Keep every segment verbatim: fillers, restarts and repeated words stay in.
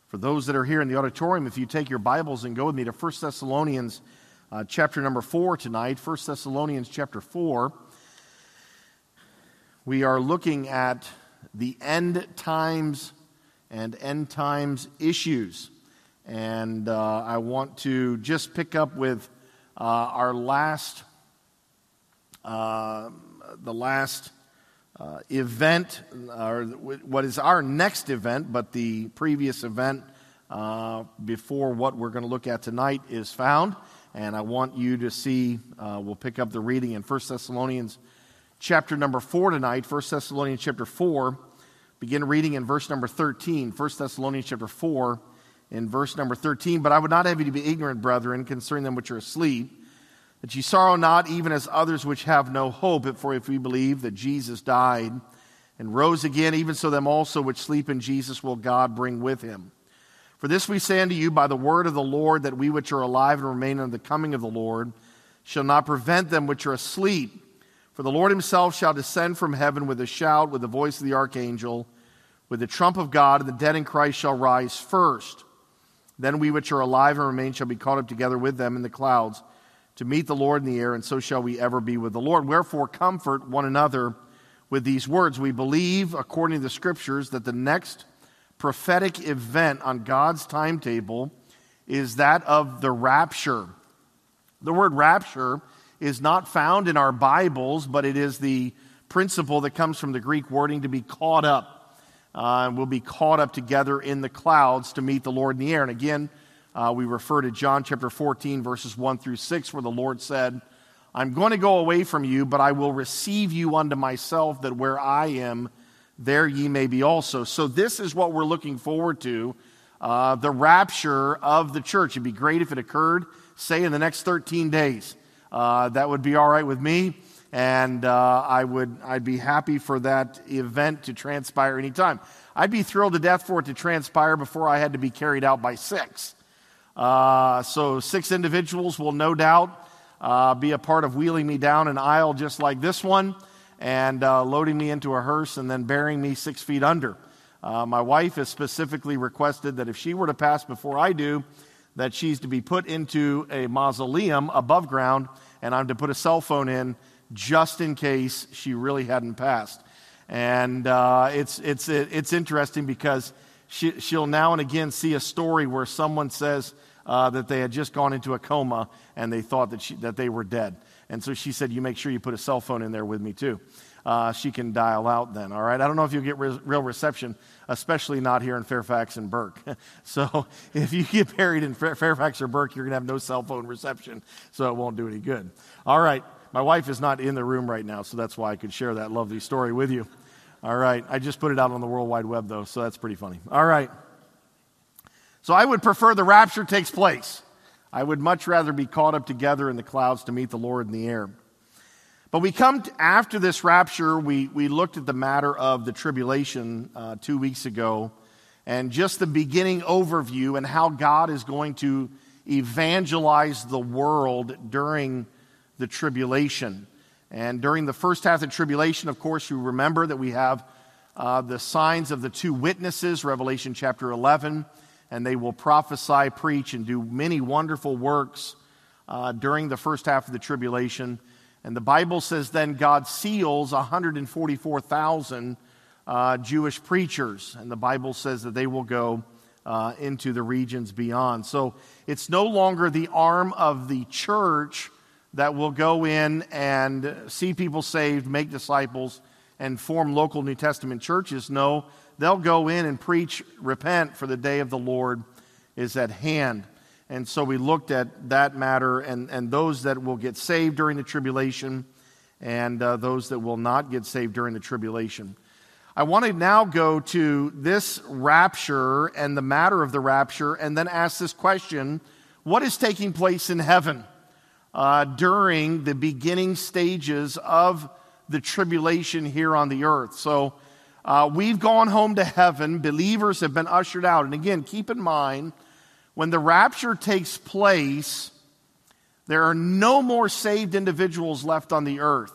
For those that are here in the auditorium, if you take your Bibles and go with me to First Thessalonians uh, chapter number four tonight, First Thessalonians chapter four, we are looking at the end times and end times issues. And uh, I want to just pick up with uh, our last, uh, the last Uh, event, or what is our next event, but the previous event uh, before what we're going to look at tonight is found. And I want you to see, uh, we'll pick up the reading in First Thessalonians chapter number four tonight. First Thessalonians chapter four, begin reading in verse number thirteen. First Thessalonians chapter four, in verse number thirteen. But I would not have you to be ignorant, brethren, concerning them which are asleep, that ye sorrow not, even as others which have no hope. For if we believe that Jesus died and rose again, even so them also which sleep in Jesus will God bring with him. For this we say unto you by the word of the Lord, that we which are alive and remain unto the coming of the Lord shall not prevent them which are asleep. For the Lord himself shall descend from heaven with a shout, with the voice of the archangel, with the trump of God, and the dead in Christ shall rise first. Then we which are alive and remain shall be caught up together with them in the clouds, to meet the Lord in the air, and so shall we ever be with the Lord. Wherefore comfort one another with these words. We believe, according to the Scriptures, that the next prophetic event on God's timetable is that of the rapture. The word rapture is not found in our Bibles, but it is the principle that comes from the Greek wording to be caught up. Uh, and we'll be caught up together in the clouds to meet the Lord in the air. And again, Uh, we refer to John chapter fourteen, verses one through six, where the Lord said, I'm going to go away from you, but I will receive you unto myself, that where I am, there ye may be also. So this is what we're looking forward to, uh, the rapture of the church. It'd be great if it occurred, say, in the next thirteen days. Uh, that would be all right with me, and uh, I would, I'd be happy for that event to transpire anytime. I'd be thrilled to death for it to transpire before I had to be carried out by six. Uh, so six individuals will no doubt uh, be a part of wheeling me down an aisle just like this one, and uh, loading me into a hearse and then burying me six feet under. Uh, my wife has specifically requested that if she were to pass before I do, that she's to be put into a mausoleum above ground, and I'm to put a cell phone in just in case she really hadn't passed. And uh, it's it's it's interesting because she, she'll now and again see a story where someone says Uh, that they had just gone into a coma and they thought that she, that they were dead. And so she said, you make sure you put a cell phone in there with me too. Uh, she can dial out then, all right? I don't know if you'll get re- real reception, especially not here in Fairfax and Burke. So if you get buried in Fa- Fairfax or Burke, you're going to have no cell phone reception, so it won't do any good. All right, my wife is not in the room right now, so that's why I could share that lovely story with you. All right, I just put it out on the World Wide Web, though, so that's pretty funny. All right. So I would prefer the rapture takes place. I would much rather be caught up together in the clouds to meet the Lord in the air. But we come to, after this rapture, we, we looked at the matter of the tribulation uh, two weeks ago, and just the beginning overview and how God is going to evangelize the world during the tribulation. And during the first half of the tribulation, of course, you remember that we have uh, the signs of the two witnesses, Revelation chapter eleven, and they will prophesy, preach, and do many wonderful works uh, during the first half of the tribulation. And the Bible says then God seals one hundred forty-four thousand uh, Jewish preachers. And the Bible says that they will go uh, into the regions beyond. So it's no longer the arm of the church that will go in and see people saved, make disciples, and form local New Testament churches. No, they'll go in and preach, repent, for the day of the Lord is at hand. And so we looked at that matter, and, and those that will get saved during the tribulation, and uh, those that will not get saved during the tribulation. I want to now go to this rapture and the matter of the rapture, and then ask this question: what is taking place in heaven uh, during the beginning stages of the tribulation here on the earth? So uh, we've gone home to heaven. Believers have been ushered out. And again, keep in mind, when the rapture takes place, there are no more saved individuals left on the earth.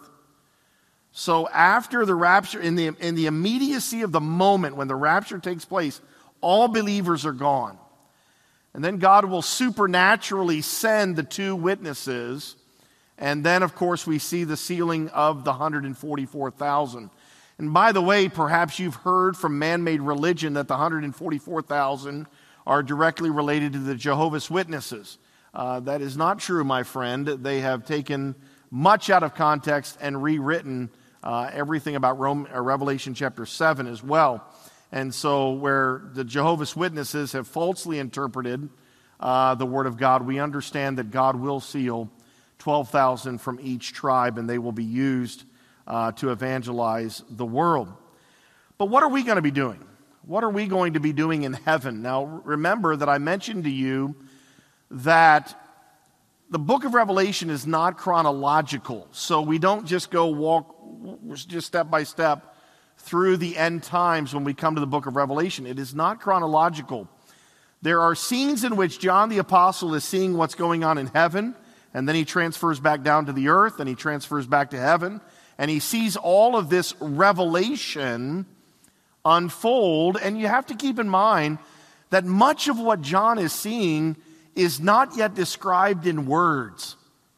So after the rapture, in the, in the immediacy of the moment when the rapture takes place, All believers are gone. And then God will supernaturally send the two witnesses. And then, of course, we see the sealing of the one hundred forty-four thousand. And by the way, perhaps you've heard from man-made religion that the one hundred forty-four thousand are directly related to the Jehovah's Witnesses. Uh, that is not true, my friend. They have taken much out of context and rewritten uh, everything about Rome, uh, Revelation chapter seven as well. And so where the Jehovah's Witnesses have falsely interpreted uh, the Word of God, we understand that God will seal twelve thousand from each tribe, and they will be used uh, to evangelize the world. But what are we going to be doing? What are we going to be doing in heaven? Now, remember that I mentioned to you that the book of Revelation is not chronological. So we don't just go walk just step by step through the end times when we come to the book of Revelation. It is not chronological. There are scenes in which John the Apostle is seeing what's going on in heaven, and then he transfers back down to the earth, and he transfers back to heaven, and he sees all of this revelation unfold. And you have to keep in mind that much of what John is seeing is not yet described in words.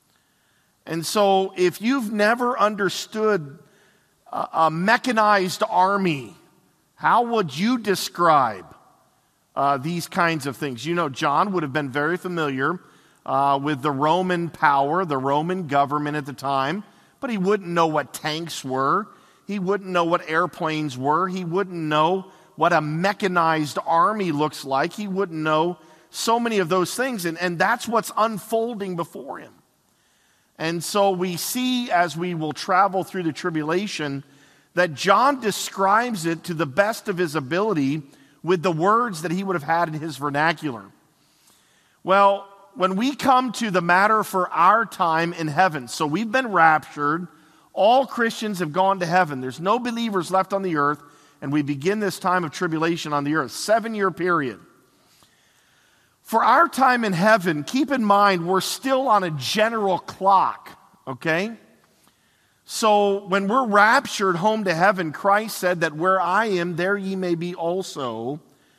And so if you've never understood a, a mechanized army, how would you describe uh, these kinds of things? You know, John would have been very familiar uh, with the Roman power, the Roman government at the time, but he wouldn't know what tanks were. He wouldn't know what airplanes were. He wouldn't know what a mechanized army looks like. He wouldn't know so many of those things, and, and that's what's unfolding before him. And so we see, as we will travel through the tribulation, that John describes it to the best of his ability with the words that he would have had in his vernacular. Well, when we come to the matter for our time in heaven, so we've been raptured, all Christians have gone to heaven, there's no believers left on the earth, and we begin this time of tribulation on the earth, seven-year period. For our time in heaven, keep in mind, we're still on a general clock, okay? So when we're raptured home to heaven, Christ said that where I am, there ye may be also.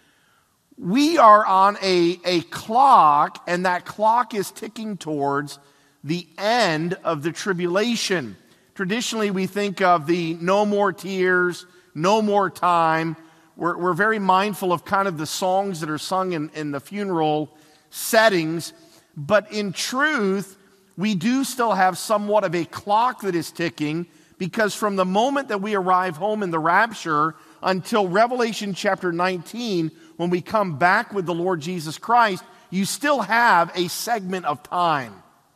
We are on a, a clock, and that clock is ticking towards the end of the tribulation. Traditionally, we think of the no more tears, no more time. We're, we're very mindful of kind of the songs that are sung in, in the funeral settings. But in truth, we do still have somewhat of a clock that is ticking, because from the moment that we arrive home in the rapture until Revelation chapter nineteen, when we come back with the Lord Jesus Christ, you still have a segment of time.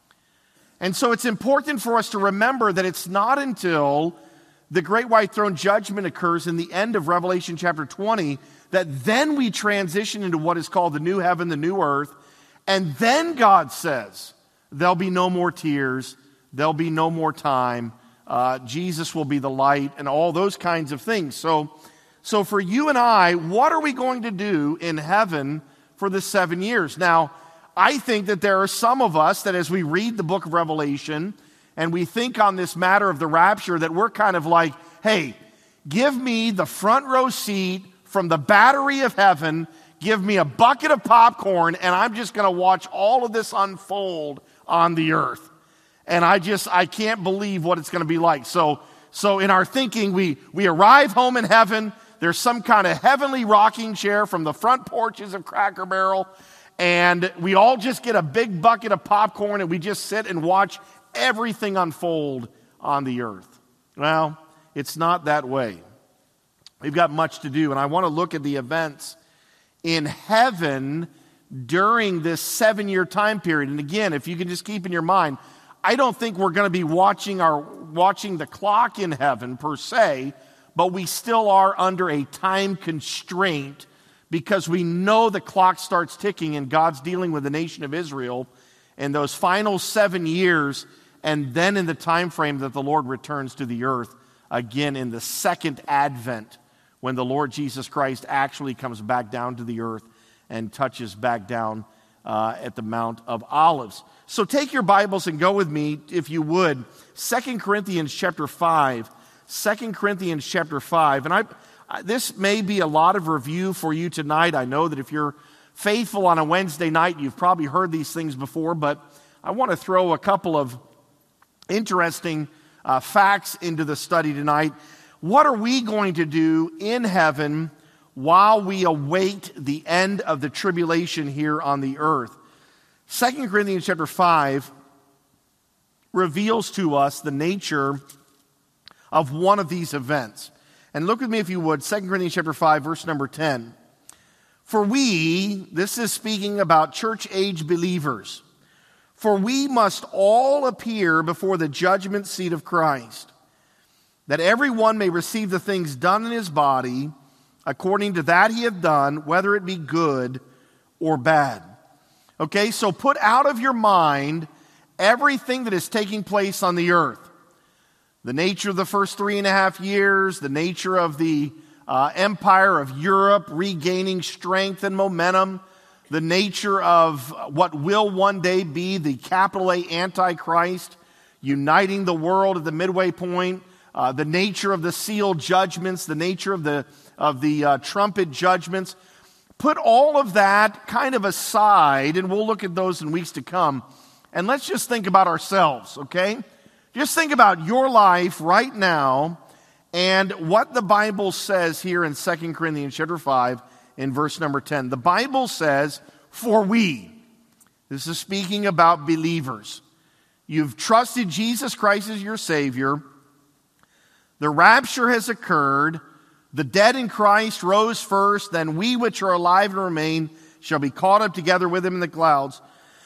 And so it's important for us to remember that it's not until the great white throne judgment occurs in the end of Revelation chapter twenty that then we transition into what is called the new heaven, the new earth. And then God says, there'll be no more tears, there'll be no more time, uh, Jesus will be the light, and all those kinds of things. So, so for you and I, what are we going to do in heaven for the seven years? Now, I think that there are some of us that as we read the book of Revelation and we think on this matter of the rapture, that we're kind of like, hey, give me the front row seat from the battery of heaven, give me a bucket of popcorn, and I'm just going to watch all of this unfold on the earth. And I just, I can't believe what it's going to be like. So, so in our thinking, we, we arrive home in heaven, there's some kind of heavenly rocking chair from the front porches of Cracker Barrel, and we all just get a big bucket of popcorn and we just sit and watch everything unfold on the earth. Well, it's not that way. We've got much to do, and I want to look at the events in heaven during this seven-year time period. And again, if you can just keep in your mind, I don't think we're going to be watching our watching the clock in heaven per se, but we still are under a time constraint because we know the clock starts ticking and God's dealing with the nation of Israel in those final seven years, and then in the time frame that the Lord returns to the earth again in the second advent, when the Lord Jesus Christ actually comes back down to the earth and touches back down uh, at the Mount of Olives. So take your Bibles and go with me, if you would, Second Corinthians chapter five. Second Corinthians chapter five. And I, uh, this may be a lot of review for you tonight. I know that if you're faithful on a Wednesday night, you've probably heard these things before, but I want to throw a couple of interesting uh, facts into the study tonight. What are we going to do in heaven while we await the end of the tribulation here on the earth? Second Corinthians chapter five reveals to us the nature of one of these events. And look with me, if you would, Second Corinthians chapter five, verse number ten. For we, this is speaking about church-age believers, for we must all appear before the judgment seat of Christ, that everyone may receive the things done in his body according to that he hath done, whether it be good or bad. Okay, so put out of your mind everything that is taking place on the earth. The nature of the first three and a half years, the nature of the uh, empire of Europe regaining strength and momentum, the nature of what will one day be the capital A Antichrist, uniting the world at the midway point, uh, the nature of the sealed judgments, the nature of the, of the uh, trumpet judgments. Put all of that kind of aside, and we'll look at those in weeks to come. And let's just think about ourselves, okay? Just think about your life right now and what the Bible says here in Second Corinthians chapter five in verse number ten. The Bible says, for we, this is speaking about believers. You've trusted Jesus Christ as your Savior. The rapture has occurred. The dead in Christ rose first. Then we which are alive and remain shall be caught up together with him in the clouds.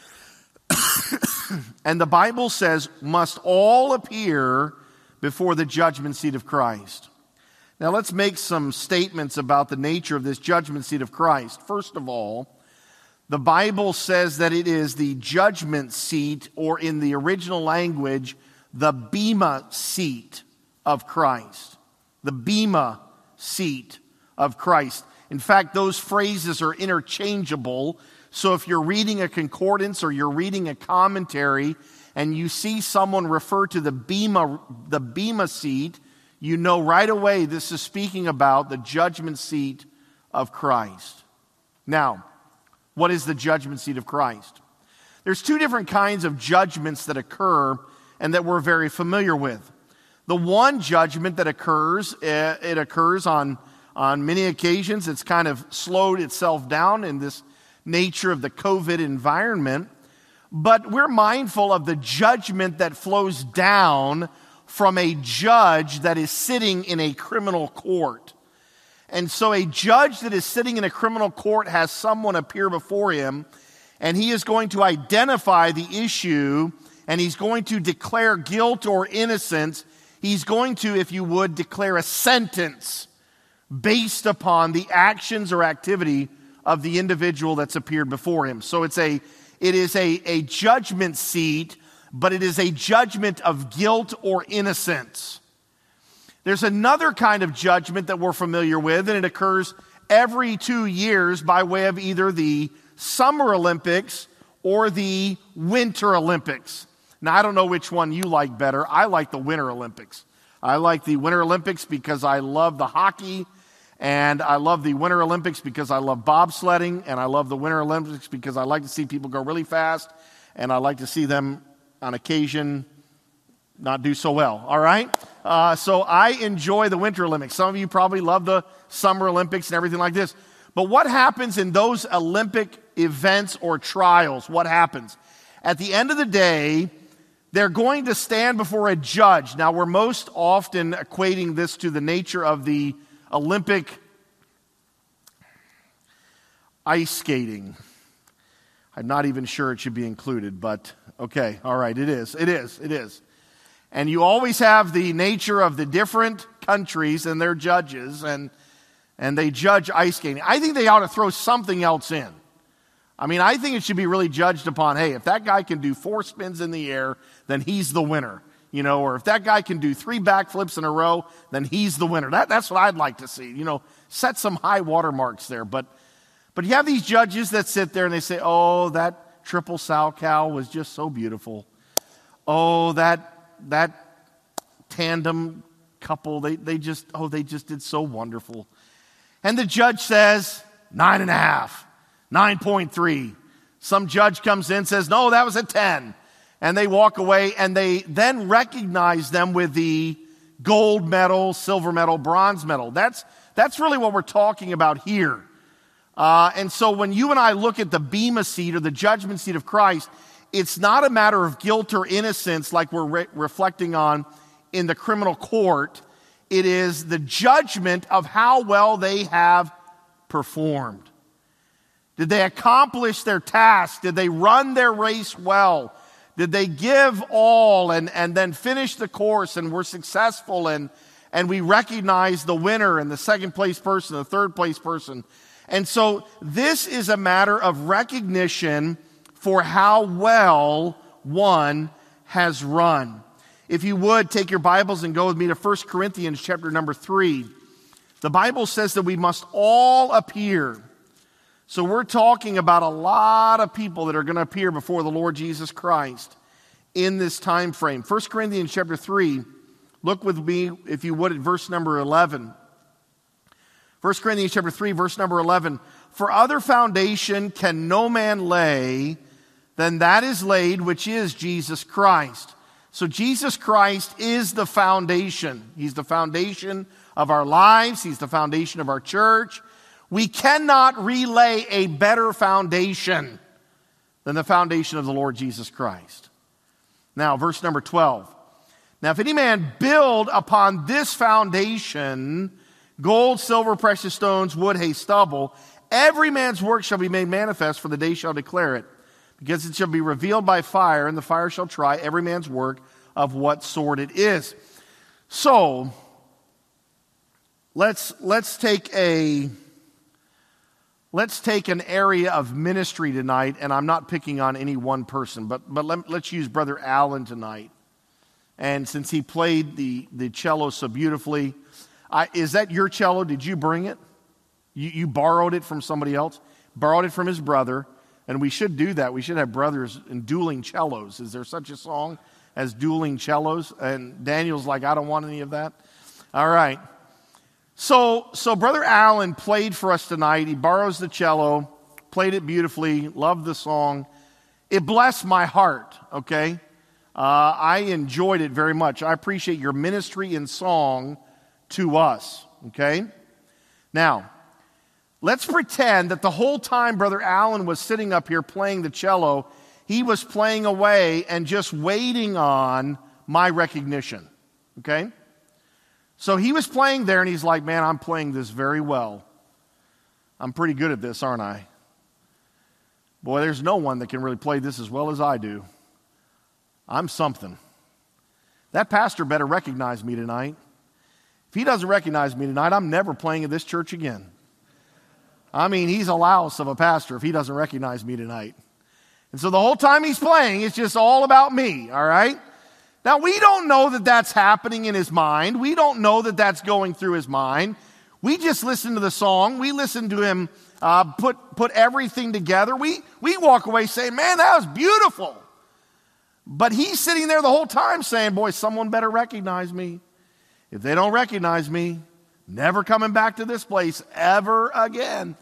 And the Bible says, must all appear before the judgment seat of Christ. Now let's make some statements about the nature of this judgment seat of Christ. First of all, the Bible says that it is the judgment seat, or in the original language, the bema seat of Christ. The bema seat of Christ. In fact, those phrases are interchangeable. So if you're reading a concordance or you're reading a commentary and you see someone refer to the bema, the bema seat, you know right away this is speaking about the judgment seat of Christ. Now, what is the judgment seat of Christ? There's two different kinds of judgments that occur and that we're very familiar with. The one judgment that occurs, it occurs on, on many occasions. It's kind of slowed itself down in this nature of the COVID environment. But we're mindful of the judgment that flows down from a judge that is sitting in a criminal court. And so a judge that is sitting in a criminal court has someone appear before him, and he is going to identify the issue, and he's going to declare guilt or innocence. He's going to, if you would, declare a sentence based upon the actions or activity of the individual that's appeared before him. So it's a, it is a, a judgment seat, but it is a judgment of guilt or innocence. There's another kind of judgment that we're familiar with, and it occurs every two years by way of either the Summer Olympics or the Winter Olympics. Now, I don't know which one you like better. I like the Winter Olympics. I like the Winter Olympics because I love the hockey, and I love the Winter Olympics because I love bobsledding, and I love the Winter Olympics because I like to see people go really fast, and I like to see them on occasion not do so well, all right? Uh, so I enjoy the Winter Olympics. Some of you probably love the Summer Olympics and everything like this. But what happens in those Olympic events or trials? What happens? At the end of the day, they're going to stand before a judge. Now, we're most often equating this to the nature of the Olympic ice skating. I'm not even sure it should be included, but okay, all right, it is, it is, it is. And you always have the nature of the different countries and their judges, and and they judge ice skating. I think they ought to throw something else in. I mean, I think it should be really judged upon, hey, if that guy can do four spins in the air, then he's the winner. You know, or if that guy can do three backflips in a row, then he's the winner. That, that's what I'd like to see. You know, set some high watermarks there. But but you have these judges that sit there and they say, oh, that triple Salchow was just so beautiful. Oh, that that tandem couple, they, they just, oh, they just did so wonderful. And the judge says, nine and a half, nine point three. Some judge comes in and says, no, that was a ten. And they walk away, and they then recognize them with the gold medal, silver medal, bronze medal. That's, that's really what we're talking about here. Uh, and so when you and I look at the bema seat or the judgment seat of Christ, it's not a matter of guilt or innocence like we're re- reflecting on in the criminal court. It is the judgment of how well they have performed. Did they accomplish their task? Did they run their race well? Did they give all and, and then finish the course and were successful, and, and we recognize the winner and the second place person, the third place person. And so this is a matter of recognition for how well one has run. If you would, take your Bibles and go with me to First Corinthians chapter number three. The Bible says that we must all appear. So we're talking about a lot of people that are going to appear before the Lord Jesus Christ in this time frame. First Corinthians chapter three, look with me, if you would, at verse number eleven. First Corinthians chapter three, verse number eleven. For other foundation can no man lay than that is laid, which is Jesus Christ. So Jesus Christ is the foundation. He's the foundation of our lives. He's the foundation of our church. We cannot relay a better foundation than the foundation of the Lord Jesus Christ. Now, verse number twelve. Now, if any man build upon this foundation gold, silver, precious stones, wood, hay, stubble, every man's work shall be made manifest, for the day shall declare it. Because it shall be revealed by fire, and the fire shall try every man's work of what sort it is. So, let's let's take a let's take an area of ministry tonight, and I'm not picking on any one person, but but let, let's use Brother Allen tonight. And since he played the, the cello so beautifully, I, is that your cello? Did you bring it? You, you borrowed it from somebody else? Borrowed it from his brother. And we should do that. We should have brothers in dueling cellos. Is there such a song as dueling cellos? And Daniel's like, I don't want any of that. All right. So, so Brother Allen played for us tonight. He borrows the cello, played it beautifully, loved the song. It blessed my heart, okay? Uh, I enjoyed it very much. I appreciate your ministry in song to us, okay? Now, let's pretend that the whole time Brother Allen was sitting up here playing the cello, he was playing away and just waiting on my recognition, okay? So he was playing there and he's like, man, I'm playing this very well. I'm pretty good at this, aren't I? Boy, there's no one that can really play this as well as I do. I'm something. That pastor better recognize me tonight. If he doesn't recognize me tonight, I'm never playing at this church again. I mean, he's a louse of a pastor if he doesn't recognize me tonight. And so the whole time he's playing, it's just all about me, all right? Now, we don't know that that's happening in his mind. We don't know that that's going through his mind. We just listen to the song. We listen to him uh, put, put everything together. We, we walk away saying, man, that was beautiful. But he's sitting there the whole time saying, boy, someone better recognize me. If they don't recognize me, never coming back to this place ever again.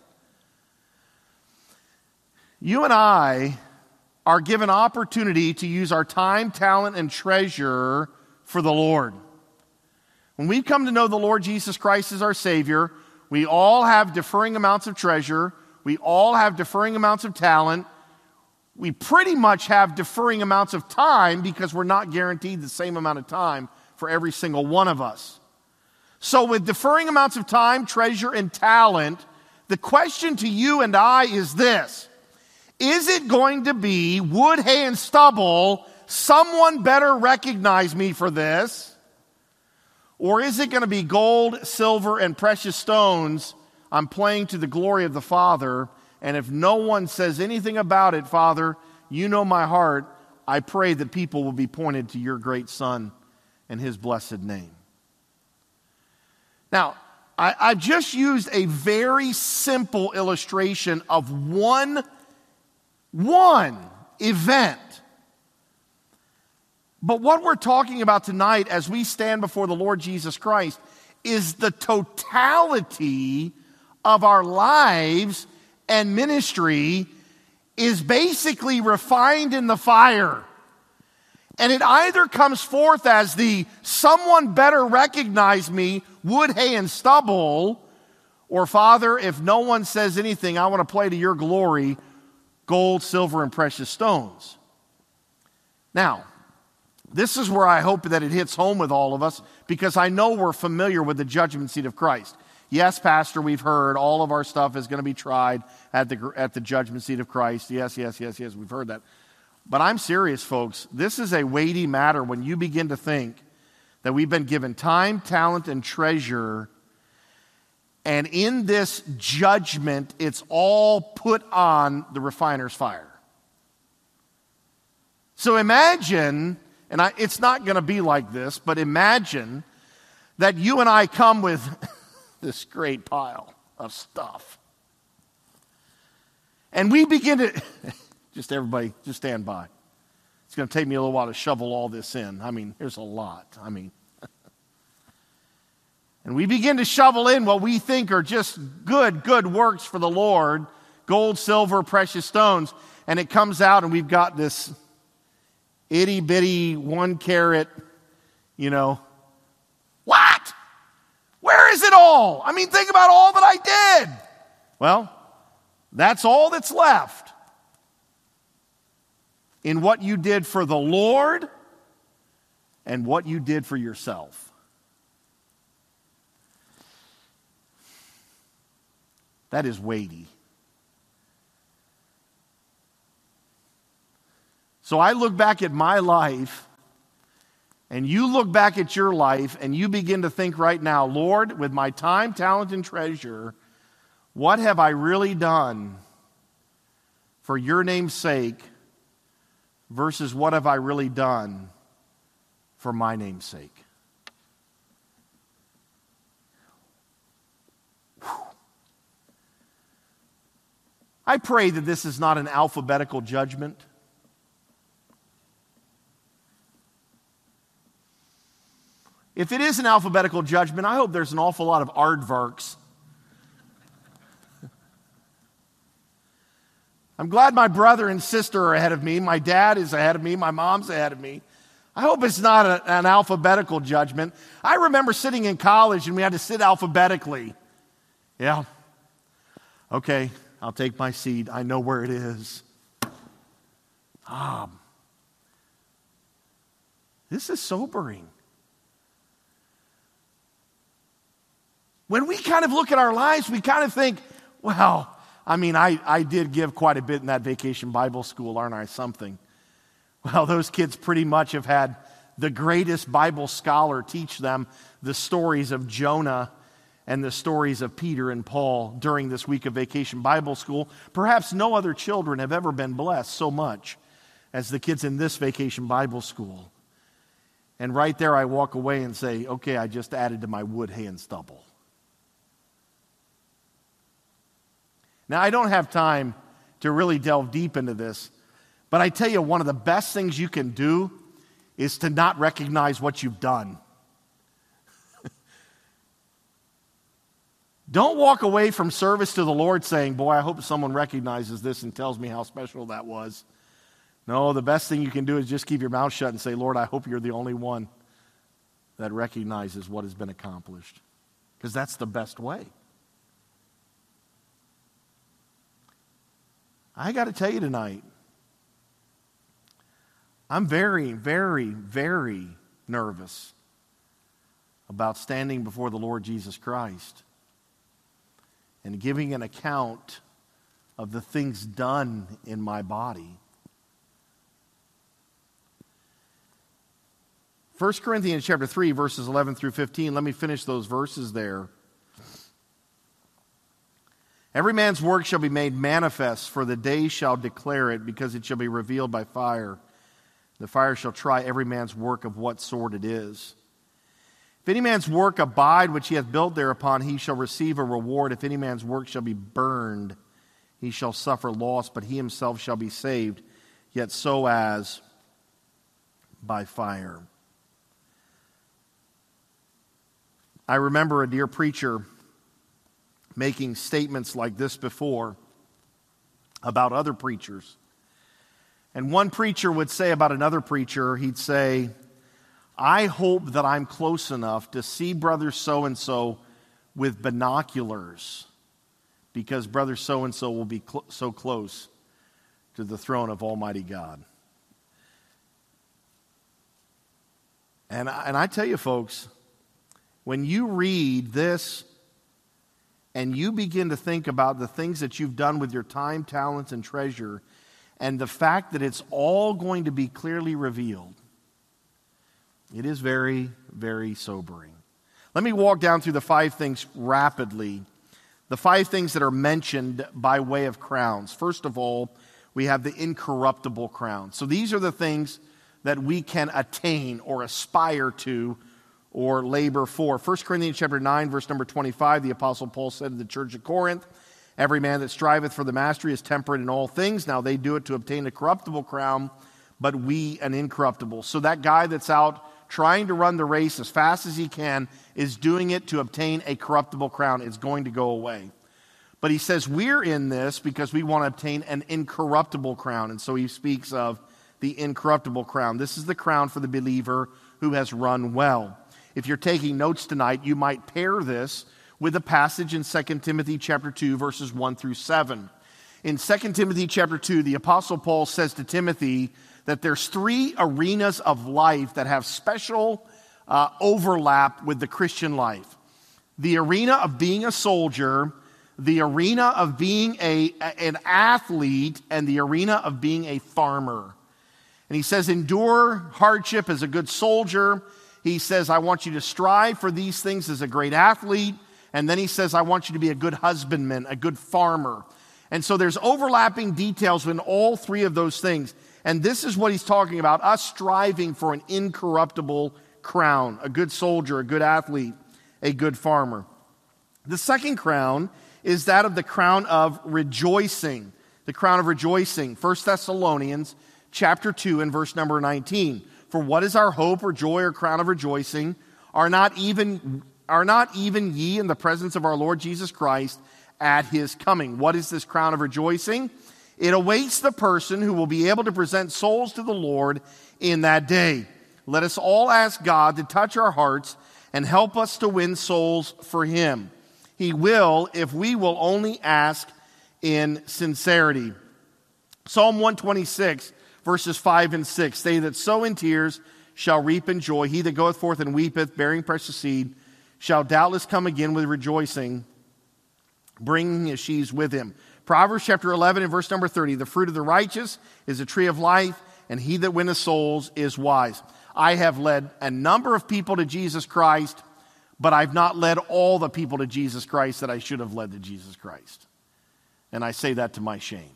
You and I are given opportunity to use our time, talent, and treasure for the Lord. When we come to know the Lord Jesus Christ as our Savior, we all have differing amounts of treasure. We all have differing amounts of talent. We pretty much have differing amounts of time because we're not guaranteed the same amount of time for every single one of us. So with differing amounts of time, treasure, and talent, the question to you and I is this. Is it going to be wood, hay, and stubble? Someone better recognize me for this. Or is it going to be gold, silver, and precious stones? I'm playing to the glory of the Father. And if no one says anything about it, Father, you know my heart. I pray that people will be pointed to your great Son and his blessed name. Now, I, I've just used a very simple illustration of one, one event. But what we're talking about tonight as we stand before the Lord Jesus Christ is the totality of our lives and ministry is basically refined in the fire. And it either comes forth as the someone better recognize me, wood, hay, and stubble, or Father, if no one says anything, I want to play to your glory, gold, silver, and precious stones. Now, this is where I hope that it hits home with all of us, because I know we're familiar with the judgment seat of Christ. Yes, Pastor, we've heard all of our stuff is going to be tried at the, at the judgment seat of Christ. Yes, yes, yes, yes, we've heard that. But I'm serious, folks. This is a weighty matter when you begin to think that we've been given time, talent, and treasure, and in this judgment, it's all put on the refiner's fire. So imagine, and I, it's not going to be like this, but imagine that you and I come with this great pile of stuff. And we begin to, just everybody, just stand by. It's going to take me a little while to shovel all this in. I mean, there's a lot. I mean, and we begin to shovel in what we think are just good, good works for the Lord, gold, silver, precious stones, and it comes out and we've got this itty-bitty, one carat, you know, what? Where is it all? I mean, think about all that I did. Well, that's all that's left in what you did for the Lord and what you did for yourself. That is weighty. So I look back at my life, and you look back at your life, and you begin to think right now, Lord, with my time, talent, and treasure, what have I really done for your name's sake versus what have I really done for my name's sake? I pray that this is not an alphabetical judgment. If it is an alphabetical judgment, I hope there's an awful lot of aardvarks. I'm glad my brother and sister are ahead of me. My dad is ahead of me. My mom's ahead of me. I hope it's not a, an alphabetical judgment. I remember sitting in college and we had to sit alphabetically. Yeah. Okay, I'll take my seat. I know where it is. Um, this is sobering. When we kind of look at our lives, we kind of think, well, I mean, I, I did give quite a bit in that vacation Bible school, aren't I? Something. Well, those kids pretty much have had the greatest Bible scholar teach them the stories of Jonah and the stories of Peter and Paul during this week of vacation Bible school. Perhaps no other children have ever been blessed so much as the kids in this vacation Bible school. And right there I walk away and say, okay, I just added to my wood, hay, and stubble. Now, I don't have time to really delve deep into this, but I tell you, one of the best things you can do is to not recognize what you've done. Don't walk away from service to the Lord saying, boy, I hope someone recognizes this and tells me how special that was. No, the best thing you can do is just keep your mouth shut and say, Lord, I hope you're the only one that recognizes what has been accomplished. Because that's the best way. I got to tell you tonight, I'm very, very, very nervous about standing before the Lord Jesus Christ and giving an account of the things done in my body. First Corinthians chapter three, verses eleven through fifteen. Let me finish those verses there. Every man's work shall be made manifest, for the day shall declare it, because it shall be revealed by fire. The fire shall try every man's work of what sort it is. If any man's work abide which he hath built thereupon, he shall receive a reward. If any man's work shall be burned, he shall suffer loss, but he himself shall be saved, yet so as by fire. I remember a dear preacher making statements like this before about other preachers. And one preacher would say about another preacher, he'd say, I hope that I'm close enough to see brother so-and-so with binoculars, because brother so-and-so will be cl- so close to the throne of Almighty God. And I, and I tell you, folks, when you read this and you begin to think about the things that you've done with your time, talents, and treasure, and the fact that it's all going to be clearly revealed, it is very, very sobering. Let me walk down through the five things rapidly. The five things that are mentioned by way of crowns. First of all, we have the incorruptible crown. So these are the things that we can attain or aspire to or labor for. First Corinthians chapter nine, verse number twenty-five, the Apostle Paul said to the church of Corinth, every man that striveth for the mastery is temperate in all things. Now they do it to obtain a corruptible crown, but we an incorruptible. So that guy that's out trying to run the race as fast as he can is doing it to obtain a corruptible crown. It's going to go away. But he says we're in this because we want to obtain an incorruptible crown. And so he speaks of the incorruptible crown. This is the crown for the believer who has run well. If you're taking notes tonight, you might pair this with a passage in Second Timothy chapter two, verses one through seven. In Second Timothy chapter two, the Apostle Paul says to Timothy that there's three arenas of life that have special uh, overlap with the Christian life. The arena of being a soldier, the arena of being a, an athlete, and the arena of being a farmer. And he says, endure hardship as a good soldier. He says, I want you to strive for these things as a great athlete. And then he says, I want you to be a good husbandman, a good farmer. And so there's overlapping details in all three of those things. And this is what he's talking about, us striving for an incorruptible crown, a good soldier, a good athlete, a good farmer. The second crown is that of the crown of rejoicing, the crown of rejoicing. First Thessalonians chapter two and verse number nineteen. For what is our hope or joy or crown of rejoicing? Are not even, are not even ye in the presence of our Lord Jesus Christ at his coming? What is this crown of rejoicing? It awaits the person who will be able to present souls to the Lord in that day. Let us all ask God to touch our hearts and help us to win souls for him. He will if we will only ask in sincerity. Psalm one twenty-six, verses five and six, they that sow in tears shall reap in joy. He that goeth forth and weepeth, bearing precious seed, shall doubtless come again with rejoicing, bringing his sheaves with him. Proverbs chapter eleven and verse number thirty, the fruit of the righteous is a tree of life, and he that winneth souls is wise. I have led a number of people to Jesus Christ, but I've not led all the people to Jesus Christ that I should have led to Jesus Christ. And I say that to my shame.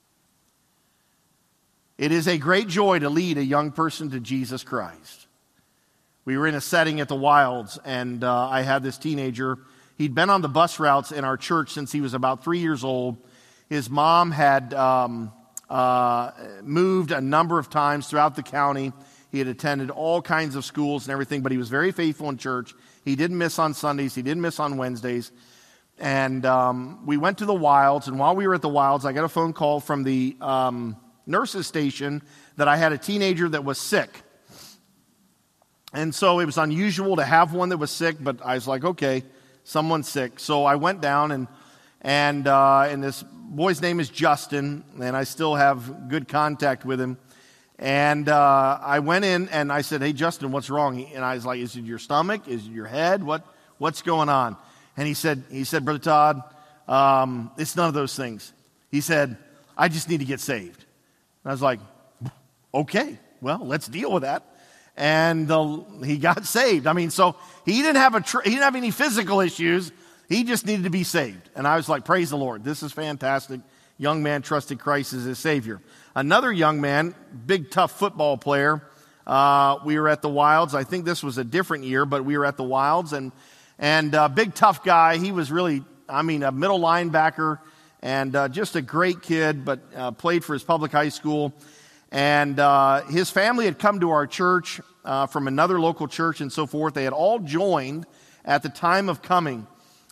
It is a great joy to lead a young person to Jesus Christ. We were in a setting at the Wilds, and uh, I had this teenager. He'd been on the bus routes in our church since he was about three years old. His mom had um, uh, moved a number of times throughout the county. He had attended all kinds of schools and everything, but he was very faithful in church. He didn't miss on Sundays. He didn't miss on Wednesdays. And um, we went to the Wilds, and while we were at the Wilds, I got a phone call from the um, nurse's station that I had a teenager that was sick. And so it was unusual to have one that was sick, but I was like, okay, someone's sick. So I went down, and and uh, and this boy's name is Justin, and I still have good contact with him. And uh, I went in and I said, hey, Justin, what's wrong? And I was like, is it your stomach? Is it your head? What What's going on? And he said, he said, Brother Todd, um, it's none of those things. He said, I just need to get saved. And I was like, okay, well, let's deal with that. And uh, he got saved. I mean, so he didn't have a tr- he didn't have any physical issues. He just needed to be saved. And I was like, praise the Lord. This is fantastic. Young man trusted Christ as his Savior. Another young man, big tough football player. Uh, we were at the Wilds. I think this was a different year, but we were at the Wilds, and and uh, big tough guy. He was really, I mean, a middle linebacker, and uh, just a great kid. But uh, played for his public high school, and uh, his family had come to our church uh, from another local church and so forth. They had all joined at the time of coming.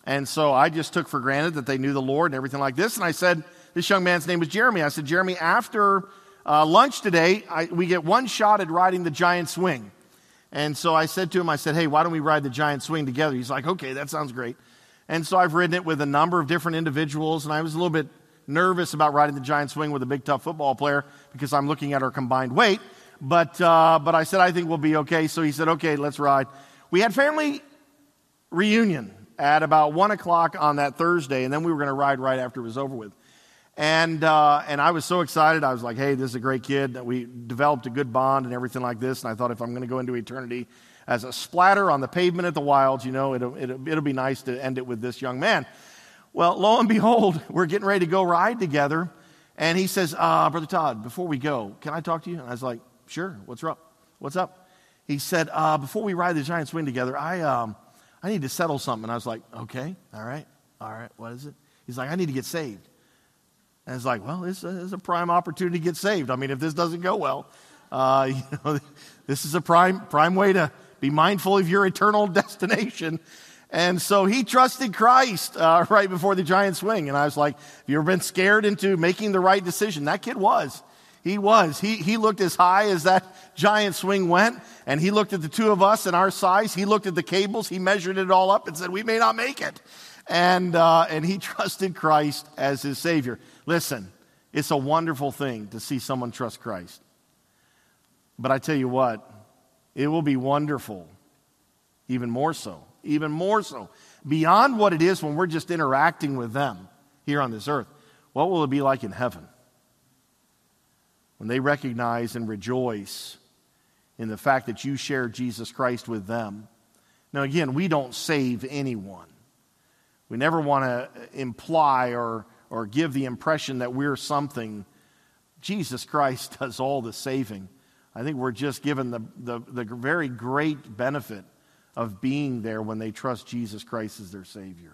And so I just took for granted that they knew the Lord and everything like this. And I said, this young man's name was Jeremy. I said, Jeremy, after uh, lunch today, I, we get one shot at riding the giant swing. And so I said to him, I said, hey, why don't we ride the giant swing together? He's like, okay, that sounds great. And so I've ridden it with a number of different individuals, and I was a little bit nervous about riding the giant swing with a big, tough football player because I'm looking at our combined weight. But uh, but I said, I think we'll be okay. So he said, okay, let's ride. We had family reunion at about one o'clock on that Thursday, and then we were going to ride right after it was over with. And uh, and I was so excited. I was like, hey, this is a great kid. We developed a good bond and everything like this. And I thought if I'm going to go into eternity as a splatter on the pavement at the Wilds, you know, it'll, it'll, it'll be nice to end it with this young man. Well, lo and behold, we're getting ready to go ride together. And he says, uh, Brother Todd, before we go, can I talk to you? And I was like, sure, what's up? What's up? He said, uh, before we ride the giant swing together, I um, I need to settle something. And I was like, okay, all right, all right, what is it? He's like, I need to get saved. And it's like, well, this is a prime opportunity to get saved. I mean, if this doesn't go well, uh, you know, this is a prime prime way to be mindful of your eternal destination. And so he trusted Christ uh, right before the giant swing. And I was like, have you ever been scared into making the right decision? That kid was. He was. He he looked as high as that giant swing went, and he looked at the two of us and our size. He looked at the cables. He measured it all up and said, we may not make it. And uh, and he trusted Christ as his Savior. Listen, it's a wonderful thing to see someone trust Christ. But I tell you what, it will be wonderful, even more so, even more so, beyond what it is when we're just interacting with them here on this earth. What will it be like in heaven? When they recognize and rejoice in the fact that you share Jesus Christ with them. Now again, we don't save anyone. We never want to imply or, or give the impression that we're something. Jesus Christ does all the saving. I think we're just given the, the, the very great benefit of being there when they trust Jesus Christ as their Savior.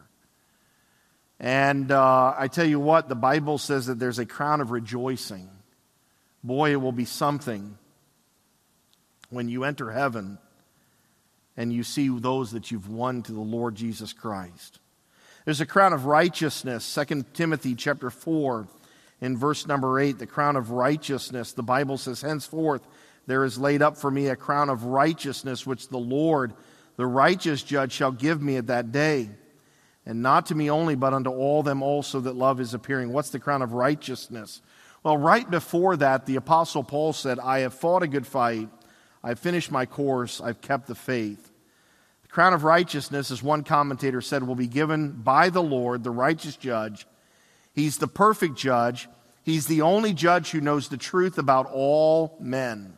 And uh, I tell you what, the Bible says that there's a crown of rejoicing. Boy, it will be something when you enter heaven and you see those that you've won to the Lord Jesus Christ. There's a crown of righteousness, Second Timothy chapter four, in verse number eight, the crown of righteousness. The Bible says, henceforth there is laid up for me a crown of righteousness, which the Lord, the righteous judge, shall give me at that day. And not to me only, but unto all them also that love his appearing. What's the crown of righteousness? Well, right before that, the Apostle Paul said, I have fought a good fight, I've finished my course, I've kept the faith. The crown of righteousness, as one commentator said, will be given by the Lord, the righteous judge. He's the perfect judge. He's the only judge who knows the truth about all men.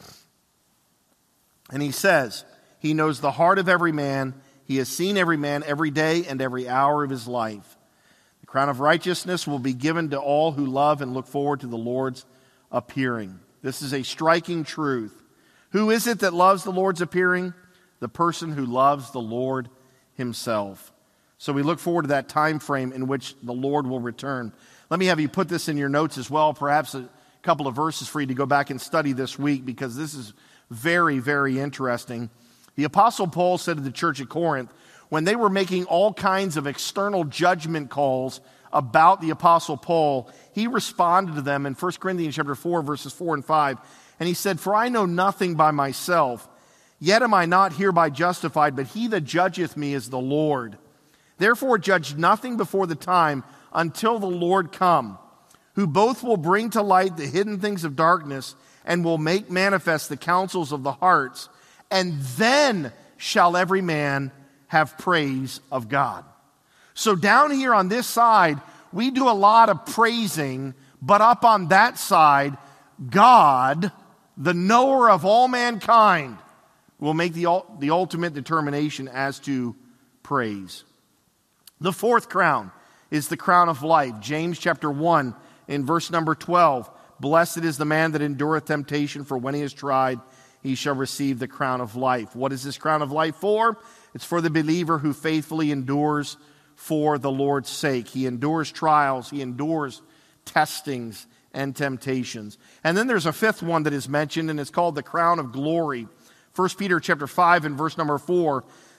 And he says, he knows the heart of every man. He has seen every man every day and every hour of his life. The crown of righteousness will be given to all who love and look forward to the Lord's appearing. This is a striking truth. Who is it that loves the Lord's appearing? The person who loves the Lord himself. So we look forward to that time frame in which the Lord will return. Let me have you put this in your notes as well, perhaps a couple of verses for you to go back and study this week, because this is very, very interesting. The Apostle Paul said to the church at Corinth, when they were making all kinds of external judgment calls about the Apostle Paul, he responded to them in First Corinthians chapter four, verses four and five. And he said, for I know nothing by myself, yet am I not hereby justified, but he that judgeth me is the Lord. Therefore judge nothing before the time until the Lord come, who both will bring to light the hidden things of darkness and will make manifest the counsels of the hearts. And then shall every man have praise of God. So down here on this side, we do a lot of praising, but up on that side, God, the knower of all mankind, will make the, the ultimate determination as to praise. The fourth crown is the crown of life. James chapter one in verse number twelve. Blessed is the man that endureth temptation, for when he is tried, he shall receive the crown of life. What is this crown of life for? It's for the believer who faithfully endures for the Lord's sake. He endures trials. He endures testings and temptations. And then there's a fifth one that is mentioned, and it's called the crown of glory. First Peter chapter five and verse number four.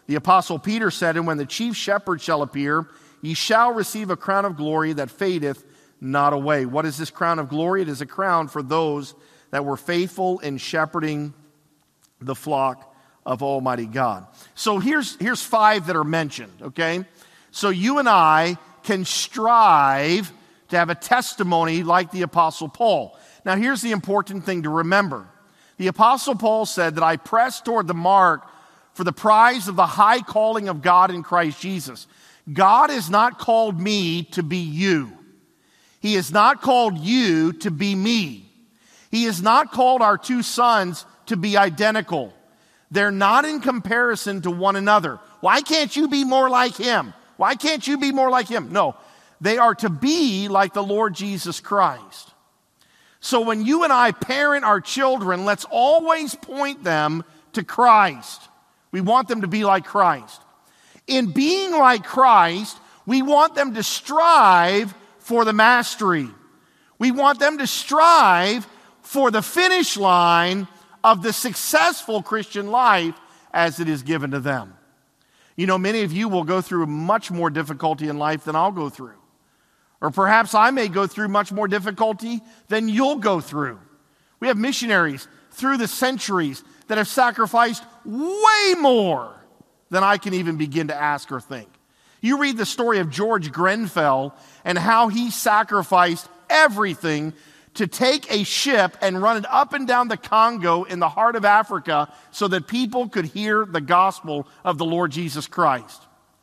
The apostle Peter said, and when the chief shepherd shall appear, ye shall receive a crown of glory that fadeth not away. What is this crown of glory? It is a crown for those that were faithful in shepherding the flock of Almighty God. So here's, here's five that are mentioned, okay? So you and I can strive to have a testimony like the apostle Paul. Now here's the important thing to remember. The apostle Paul said that I press toward the mark for the prize of the high calling of God in Christ Jesus. God has not called me to be you. He has not called you to be me. He has not called our two sons to be identical. They're not in comparison to one another. Why can't you be more like him? Why can't you be more like him? No, they are to be like the Lord Jesus Christ. So when you and I parent our children, let's always point them to Christ. We want them to be like Christ. In being like Christ, we want them to strive for the mastery. We want them to strive for the finish line of the successful Christian life as it is given to them. You know, many of you will go through much more difficulty in life than I'll go through. Or perhaps I may go through much more difficulty than you'll go through. We have missionaries through the centuries that have sacrificed way more than I can even begin to ask or think. You read the story of George Grenfell and how he sacrificed everything to take a ship and run it up and down the Congo in the heart of Africa so that people could hear the gospel of the Lord Jesus Christ.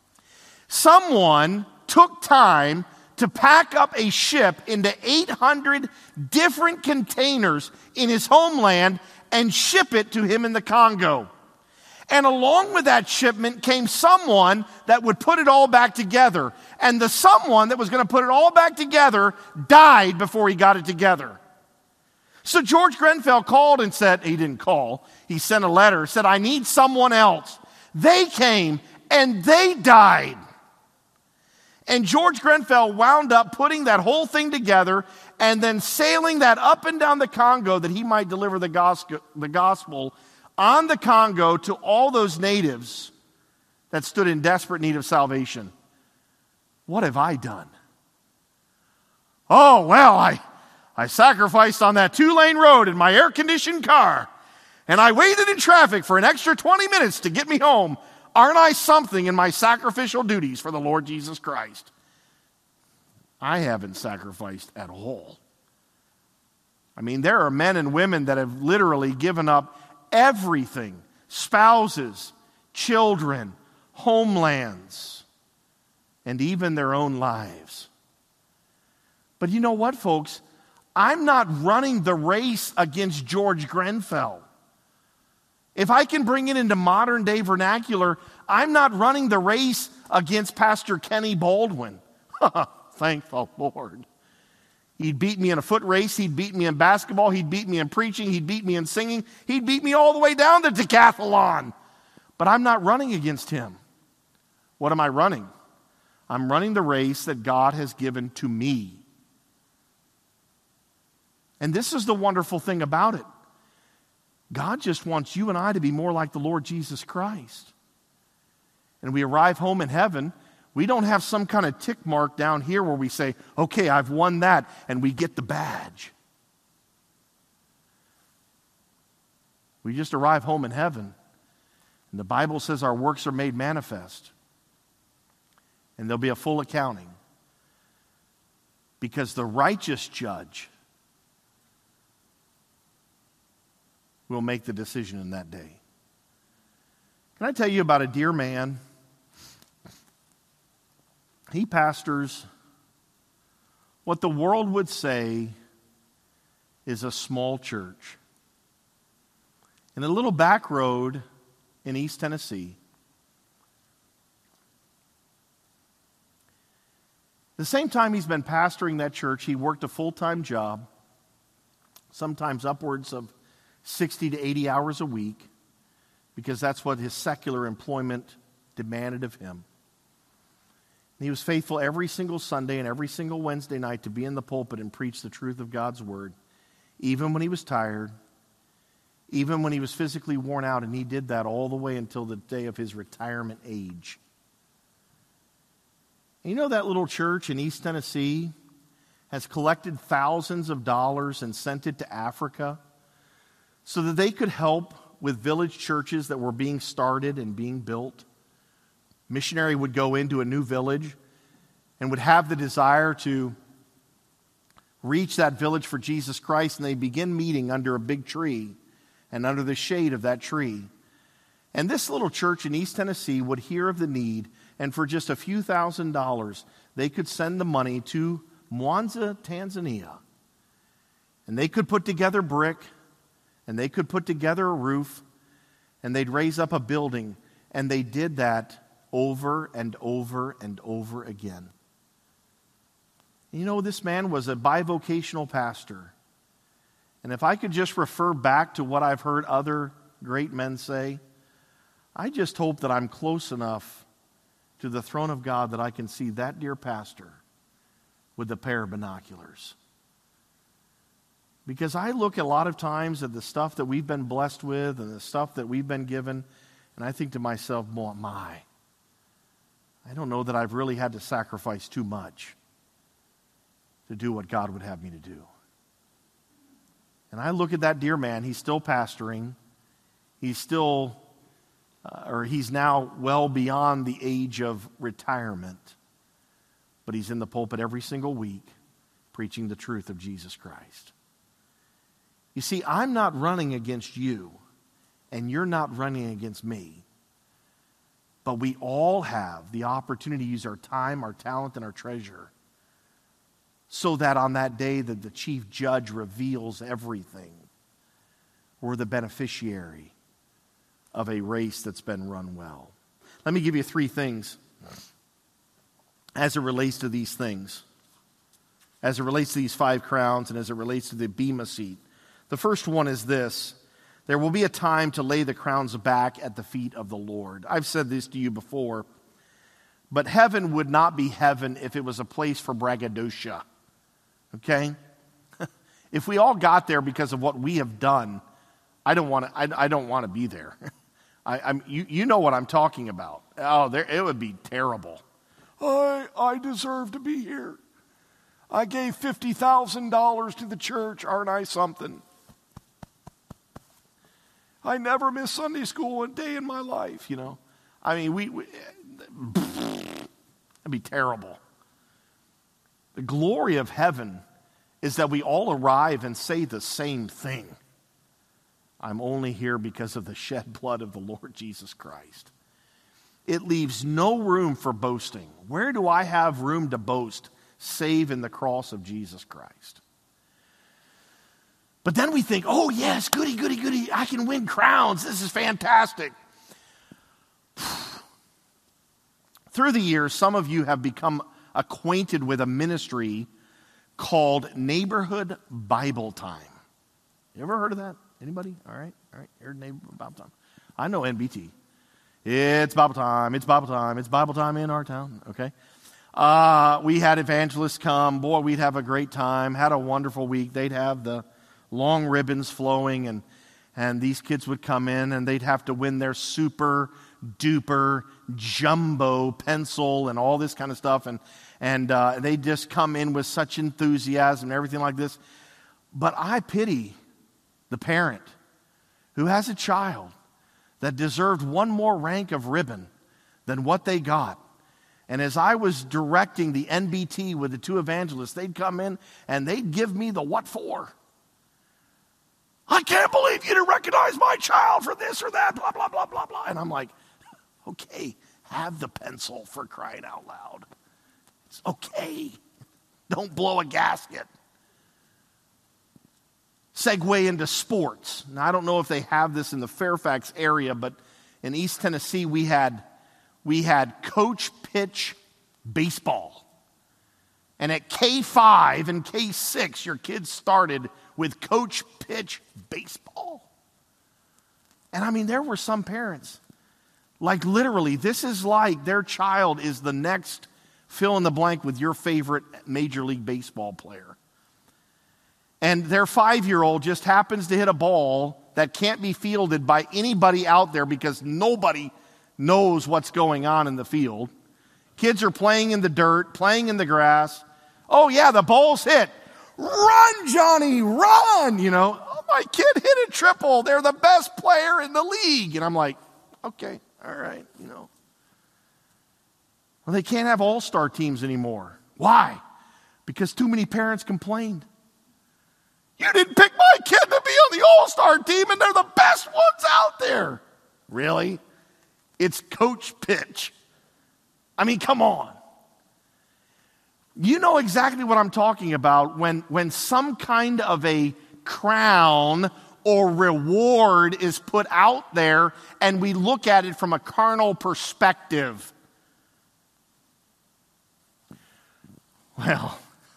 Someone took time to pack up a ship into eight hundred different containers in his homeland and ship it to him in the Congo. And along with that shipment came someone that would put it all back together. And the someone that was going to put it all back together died before he got it together. So George Grenfell called and said, he didn't call, he sent a letter, said, I need someone else. They came and they died. And George Grenfell wound up putting that whole thing together and then sailing that up and down the Congo that he might deliver the gospel, the gospel on the Congo to all those natives that stood in desperate need of salvation. What have I done? Oh, well, I, I sacrificed on that two-lane road in my air-conditioned car, and I waited in traffic for an extra twenty minutes to get me home. Aren't I something in my sacrificial duties for the Lord Jesus Christ? I haven't sacrificed at all. I mean, there are men and women that have literally given up everything, spouses, children, homelands, and even their own lives. But you know what, folks? I'm not running the race against George Grenfell. If I can bring it into modern day vernacular, I'm not running the race against Pastor Kenny Baldwin. Thank the Lord. He'd beat me in a foot race. He'd beat me in basketball. He'd beat me in preaching. He'd beat me in singing. He'd beat me all the way down the decathlon. But I'm not running against him. What am I running? I'm running the race that God has given to me. And this is the wonderful thing about it. God just wants you and I to be more like the Lord Jesus Christ. And we arrive home in heaven, we don't have some kind of tick mark down here where we say, okay, I've won that, and we get the badge. We just arrive home in heaven, and the Bible says our works are made manifest. And there'll be a full accounting. Because the righteous judge will make the decision in that day. Can I tell you about a dear man? He pastors what the world would say is a small church in a little back road in East Tennessee. The same time he's been pastoring that church, he worked a full-time job, sometimes upwards of sixty to eighty hours a week, because that's what his secular employment demanded of him. And he was faithful every single Sunday and every single Wednesday night to be in the pulpit and preach the truth of God's word, even when he was tired, even when he was physically worn out, and he did that all the way until the day of his retirement age. And you know that little church in East Tennessee has collected thousands of dollars and sent it to Africa so that they could help with village churches that were being started and being built. Missionary would go into a new village and would have the desire to reach that village for Jesus Christ, and they begin meeting under a big tree and under the shade of that tree. And this little church in East Tennessee would hear of the need, and for just a few thousand dollars, they could send the money to Mwanza, Tanzania. And they could put together brick, and they could put together a roof, and they'd raise up a building. And they did that over and over and over again. You know, this man was a bivocational pastor. And if I could just refer back to what I've heard other great men say, I just hope that I'm close enough to the throne of God that I can see that dear pastor with a pair of binoculars. Because I look a lot of times at the stuff that we've been blessed with and the stuff that we've been given, and I think to myself, my, I don't know that I've really had to sacrifice too much to do what God would have me to do. And I look at that dear man, he's still pastoring, he's still, uh, or he's now well beyond the age of retirement, but he's in the pulpit every single week preaching the truth of Jesus Christ. You see, I'm not running against you, and you're not running against me. But we all have the opportunity to use our time, our talent, and our treasure so that on that day that the chief judge reveals everything, we're the beneficiary of a race that's been run well. Let me give you three things as it relates to these things, as it relates to these five crowns, and as it relates to the Bema seat. The first one is this: there will be a time to lay the crowns back at the feet of the Lord. I've said this to you before, but heaven would not be heaven if it was a place for braggadocio. Okay? If we all got there because of what we have done, I don't want to. I, I don't want to be there. I, I'm. You, you know what I'm talking about. Oh, there it would be terrible. I I deserve to be here. I gave fifty thousand dollars to the church. Aren't I something? I never missed Sunday school a day in my life, you know. I mean, we, we that'd be terrible. The glory of heaven is that we all arrive and say the same thing. I'm only here because of the shed blood of the Lord Jesus Christ. It leaves no room for boasting. Where do I have room to boast save in the cross of Jesus Christ? But then we think, oh yes, goody, goody, goody, I can win crowns. This is fantastic. Through the years, some of you have become acquainted with a ministry called Neighborhood Bible Time. You ever heard of that? Anybody? All right, all right, heard Neighborhood Bible Time. I know N B T. It's Bible time, it's Bible time, it's Bible time in our town, okay? Uh, we had evangelists come. Boy, we'd have a great time, had a wonderful week. They'd have the long ribbons flowing, and and these kids would come in, and they'd have to win their super duper jumbo pencil and all this kind of stuff, and and uh, they just come in with such enthusiasm and everything like this. But I pity the parent who has a child that deserved one more rank of ribbon than what they got. And as I was directing the N B T with the two evangelists, they'd come in and they'd give me the what for. I can't believe you didn't recognize my child for this or that, blah, blah, blah, blah, blah. And I'm like, okay, have the pencil, for crying out loud. It's okay. Don't blow a gasket. Segue into sports. Now, I don't know if they have this in the Fairfax area, but in East Tennessee, we had, we had coach pitch baseball. And at K five and K six, your kids started with coach pitch baseball. And I mean, there were some parents, like literally, this is like their child is the next fill in the blank with your favorite Major League Baseball player. And their five-year-old just happens to hit a ball that can't be fielded by anybody out there because nobody knows what's going on in the field. Kids are playing in the dirt, playing in the grass. Oh yeah, the ball's hit. Run, Johnny, run! You know, oh, my kid hit a triple. They're the best player in the league. And I'm like, okay, all right, you know. Well, they can't have all-star teams anymore. Why? Because too many parents complained. You didn't pick my kid to be on the all-star team, and they're the best ones out there. Really? It's coach pitch. I mean, come on. You know exactly what I'm talking about when, when some kind of a crown or reward is put out there and we look at it from a carnal perspective. Well,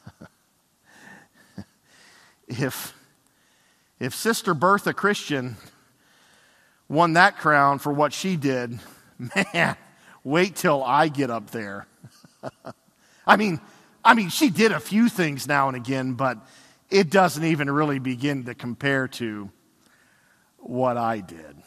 if, if Sister Bertha Christian won that crown for what she did, man, wait till I get up there. I mean, I mean, she did a few things now and again, but it doesn't even really begin to compare to what I did.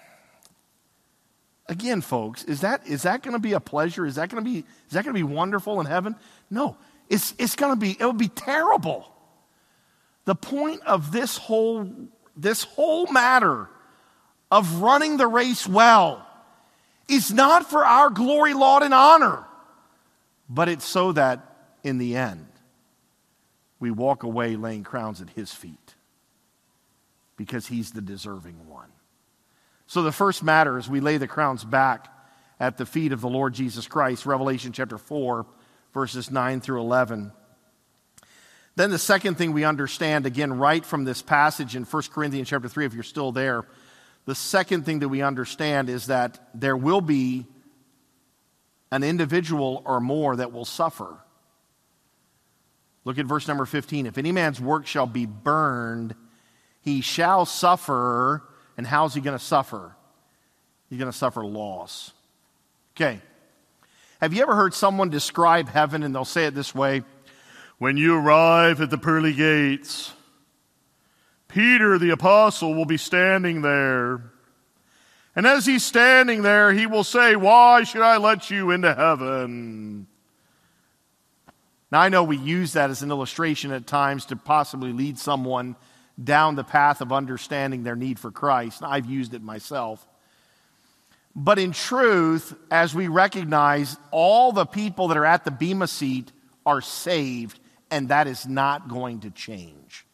Again, folks, is that is that going to be a pleasure? Is that going to be is that going to be wonderful in heaven? No, it's it's going to be it would be terrible. The point of this whole this whole matter of running the race well is not for our glory, laud, and honor, but it's so that in the end we walk away laying crowns at his feet because he's the deserving one. So the first matter is we lay the crowns back at the feet of the Lord Jesus Christ, Revelation chapter four, verses nine through eleven. Then the second thing we understand, again, right from this passage in First Corinthians chapter three, if you're still there, the second thing that we understand is that there will be an individual or more that will suffer. Look at verse number fifteen. If any man's work shall be burned, he shall suffer. And how's he going to suffer? He's going to suffer loss. Okay. Have you ever heard someone describe heaven and they'll say it this way? When you arrive at the pearly gates, Peter the apostle will be standing there. And as he's standing there, he will say, why should I let you into heaven? Now I know we use that as an illustration at times to possibly lead someone down the path of understanding their need for Christ. I've used it myself. But in truth, as we recognize all the people that are at the Bema seat are saved, and that is not going to change.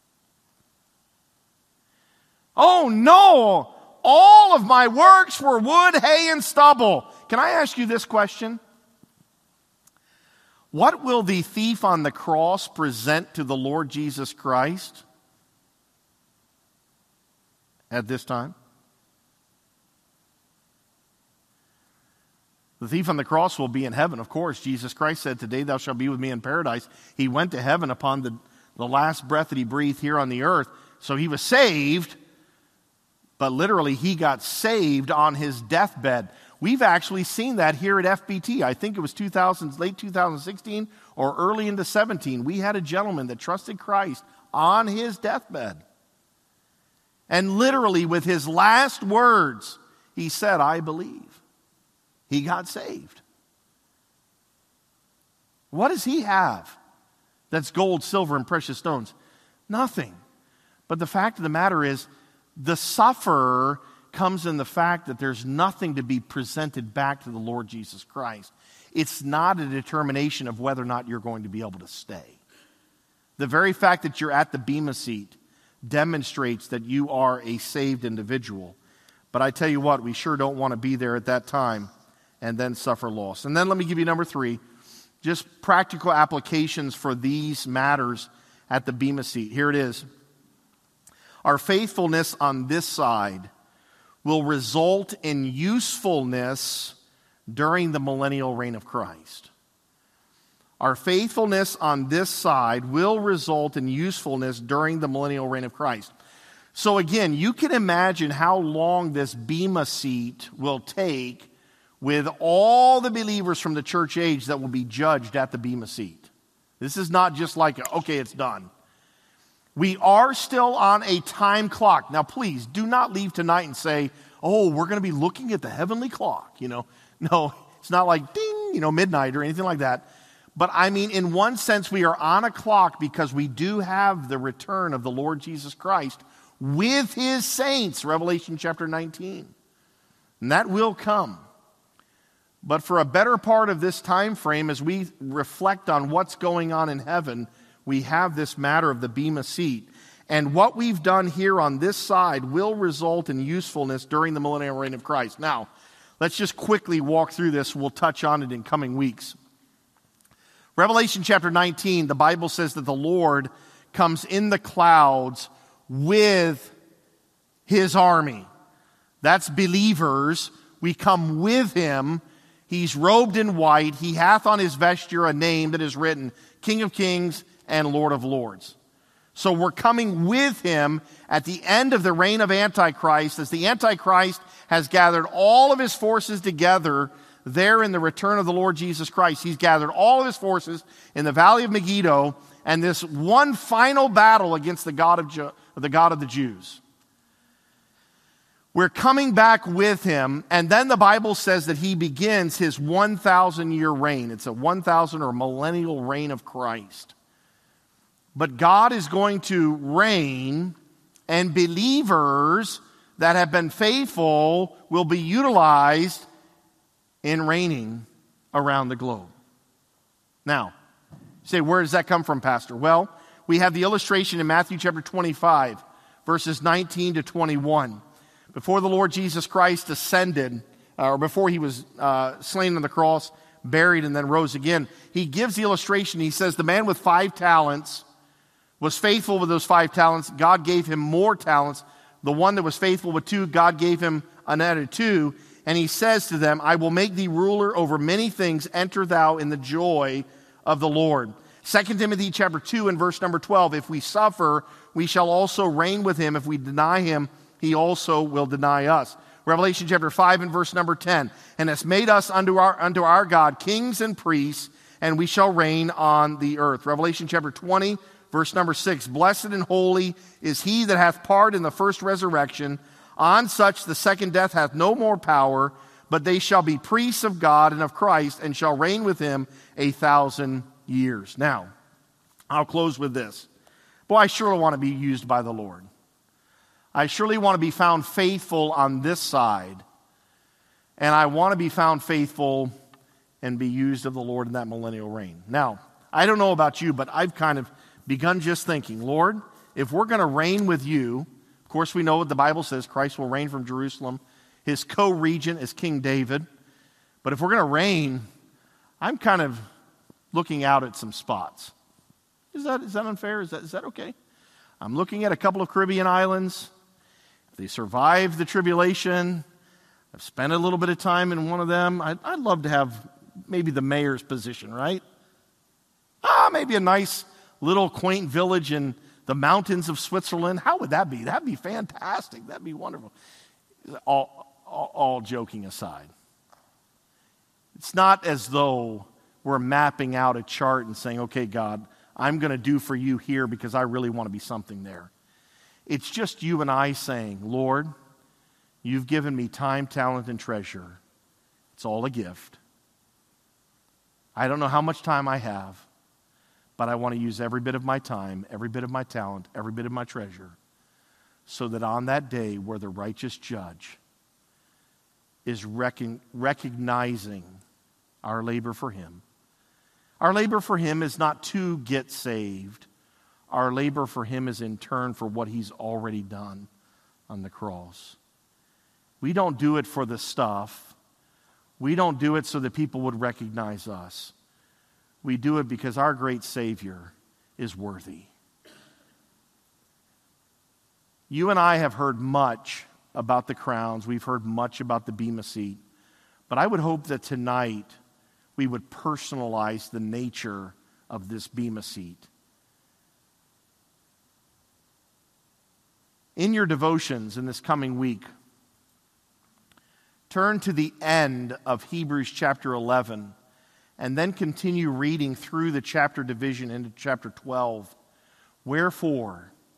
Oh no, all of my works were wood, hay, and stubble. Can I ask you this question? What will the thief on the cross present to the Lord Jesus Christ at this time? The thief on the cross will be in heaven, of course. Jesus Christ said, today thou shalt be with me in paradise. He went to heaven upon the, the last breath that he breathed here on the earth. So he was saved, but literally he got saved on his deathbed. We've actually seen that here at F B T. I think it was two thousand, late two thousand sixteen or early into seventeen. We had a gentleman that trusted Christ on his deathbed. And literally with his last words, he said, I believe. He got saved. What does he have that's gold, silver, and precious stones? Nothing. But the fact of the matter is, the sufferer comes in the fact that there's nothing to be presented back to the Lord Jesus Christ. It's not a determination of whether or not you're going to be able to stay. The very fact that you're at the Bema seat demonstrates that you are a saved individual. But I tell you what, we sure don't want to be there at that time and then suffer loss. And then let me give you number three, just practical applications for these matters at the Bema seat. Here it is. Our faithfulness on this side will result in usefulness during the millennial reign of Christ. Our faithfulness on this side will result in usefulness during the millennial reign of Christ. So again, you can imagine how long this Bema seat will take with all the believers from the church age that will be judged at the Bema seat. This is not just like, okay, it's done. We are still on a time clock. Now, please, do not leave tonight and say, oh, we're going to be looking at the heavenly clock. You know, no, it's not like ding, you know, midnight or anything like that. But I mean, in one sense, we are on a clock because we do have the return of the Lord Jesus Christ with his saints, Revelation chapter nineteen. And that will come. But for a better part of this time frame, as we reflect on what's going on in heaven, we have this matter of the Bema seat. And what we've done here on this side will result in usefulness during the millennial reign of Christ. Now, let's just quickly walk through this. We'll touch on it in coming weeks. Revelation chapter nineteen, the Bible says that the Lord comes in the clouds with his army. That's believers. We come with him. He's robed in white. He hath on his vesture a name that is written, King of Kings and Lord of Lords. So we're coming with him at the end of the reign of Antichrist, as the Antichrist has gathered all of his forces together there in the return of the Lord Jesus Christ. He's gathered all of his forces in the valley of Megiddo, and this one final battle against the God of Je- the God of the Jews. We're coming back with him, and then the Bible says that he begins his one thousand year reign. It's a one thousand or millennial reign of Christ. But God is going to reign, and believers that have been faithful will be utilized in reigning around the globe. Now, you say, where does that come from, Pastor? Well, we have the illustration in Matthew chapter twenty-five, verses nineteen to twenty-one. Before the Lord Jesus Christ ascended, or before he was uh, slain on the cross, buried, and then rose again, he gives the illustration. He says, the man with five talents was faithful with those five talents. God gave him more talents. The one that was faithful with two, God gave him another two. And he says to them, I will make thee ruler over many things. Enter thou in the joy of the Lord. Second Timothy chapter two and verse number twelve. If we suffer, we shall also reign with him. If we deny him, he also will deny us. Revelation chapter five and verse number ten. And has made us unto our, unto our God kings and priests, and we shall reign on the earth. Revelation chapter twenty, verse number six. Blessed and holy is he that hath part in the first resurrection. On such the second death hath no more power, but they shall be priests of God and of Christ, and shall reign with him a thousand years. Now, I'll close with this. Boy, I surely want to be used by the Lord. I surely want to be found faithful on this side, and I want to be found faithful and be used of the Lord in that millennial reign. Now, I don't know about you, but I've kind of begun just thinking, Lord, if we're going to reign with you, of course we know what the Bible says, Christ will reign from Jerusalem. His co-regent is King David. But if we're going to reign, I'm kind of looking out at some spots. Is that, is that unfair? Is that, is that okay? I'm looking at a couple of Caribbean islands. If they survive the tribulation, I've spent a little bit of time in one of them. I'd, I'd love to have maybe the mayor's position, right? Ah, maybe a nice little quaint village in the mountains of Switzerland. How would that be? That'd be fantastic. That'd be wonderful. All, all, all joking aside, it's not as though we're mapping out a chart and saying, okay, God, I'm going to do for you here because I really want to be something there. It's just you and I saying, Lord, you've given me time, talent, and treasure. It's all a gift. I don't know how much time I have, but I want to use every bit of my time, every bit of my talent, every bit of my treasure, so that on that day where the righteous judge is recon- recognizing our labor for him. Our labor for him is not to get saved. Our labor for him is in turn for what he's already done on the cross. We don't do it for the stuff. We don't do it so that people would recognize us. We do it because our great Savior is worthy. You and I have heard much about the crowns. We've heard much about the Bema seat. But I would hope that tonight we would personalize the nature of this Bema seat. In your devotions in this coming week, turn to the end of Hebrews chapter eleven and then continue reading through the chapter division into chapter twelve. Wherefore,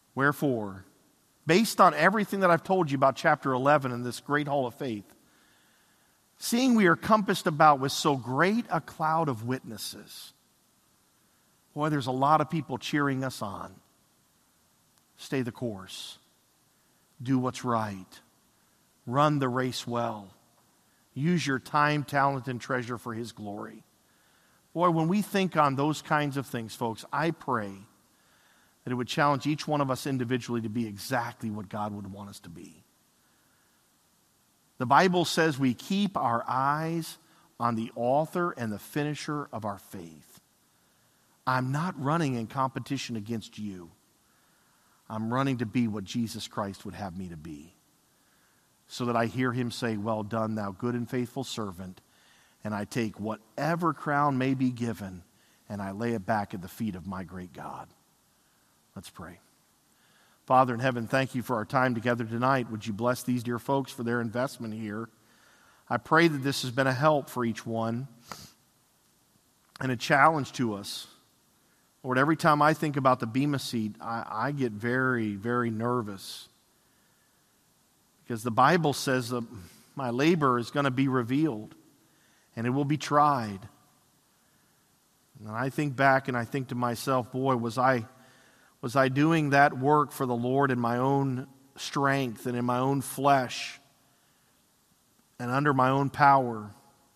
Wherefore, based on everything that I've told you about chapter eleven in this great hall of faith, seeing we are compassed about with so great a cloud of witnesses. Boy, there's a lot of people cheering us on. Stay the course. Do what's right. Run the race well. Use your time, talent, and treasure for His glory. Boy, when we think on those kinds of things, folks, I pray that it would challenge each one of us individually to be exactly what God would want us to be. The Bible says we keep our eyes on the author and the finisher of our faith. I'm not running in competition against you. I'm running to be what Jesus Christ would have me to be, so that I hear Him say, well done, thou good and faithful servant, and I take whatever crown may be given and I lay it back at the feet of my great God. Let's pray. Father in heaven, thank you for our time together tonight. Would you bless these dear folks for their investment here? I pray that this has been a help for each one and a challenge to us. Lord, every time I think about the Bema seat, I, I get very, very nervous. Because the Bible says that my labor is going to be revealed and it will be tried. And I think back and I think to myself, boy, was I was I doing that work for the Lord in my own strength and in my own flesh and under my own power?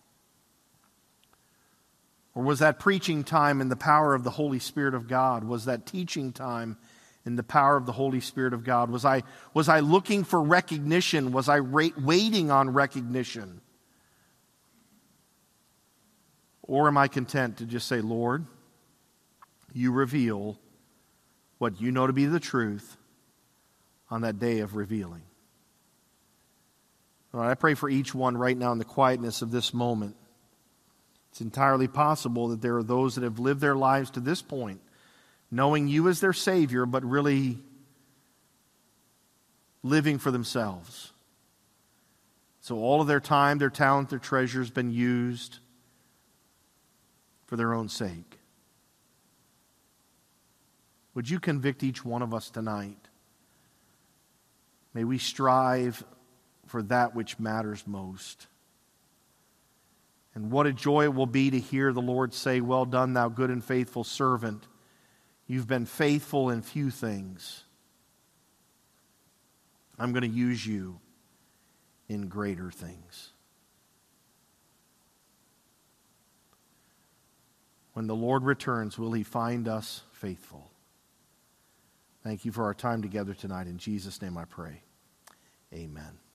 Or was that preaching time in the power of the Holy Spirit of God? Was that teaching time in the power of the Holy Spirit of God? Was I, was I looking for recognition? Was I ra- waiting on recognition? Or am I content to just say, Lord, you reveal what you know to be the truth on that day of revealing? Lord, I pray for each one right now in the quietness of this moment. It's entirely possible that there are those that have lived their lives to this point knowing you as their Savior, but really living for themselves. So all of their time, their talent, their treasure has been used for their own sake. Would you convict each one of us tonight? May we strive for that which matters most. And what a joy it will be to hear the Lord say, well done, thou good and faithful servant. You've been faithful in few things. I'm going to use you in greater things. When the Lord returns, will He find us faithful? Thank you for our time together tonight. In Jesus' name I pray. Amen.